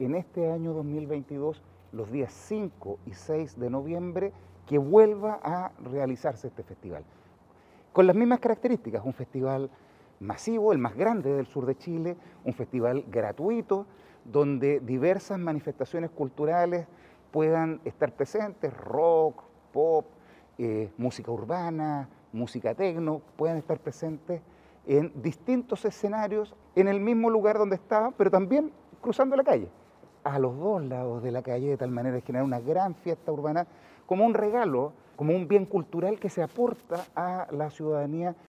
en este año 2022, los días 5 y 6 de noviembre, que vuelva a realizarse este festival. Con las mismas características, un festival masivo, el más grande del sur de Chile, un festival gratuito, donde diversas manifestaciones culturales puedan estar presentes, rock, pop, música urbana, música tecno, puedan estar presentes en distintos escenarios, en el mismo lugar donde estaban, pero también cruzando la calle, a los dos lados de la calle, de tal manera de generar una gran fiesta urbana como un regalo, como un bien cultural que se aporta a la ciudadanía